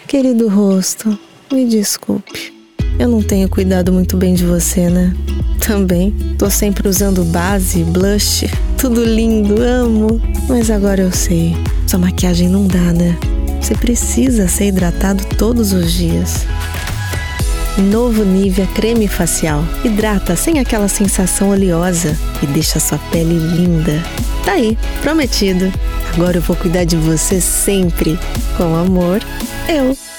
Querido rosto, me desculpe. Eu não tenho cuidado muito bem de você, né? Também tô sempre usando base, blush, tudo lindo, amo. Mas agora eu sei, sua maquiagem não dá, né? Você precisa ser hidratado todos os dias. Novo Nivea Creme Facial. Hidrata sem aquela sensação oleosa e deixa sua pele linda. Tá aí, prometido. Agora eu vou cuidar de você sempre. Com amor, eu.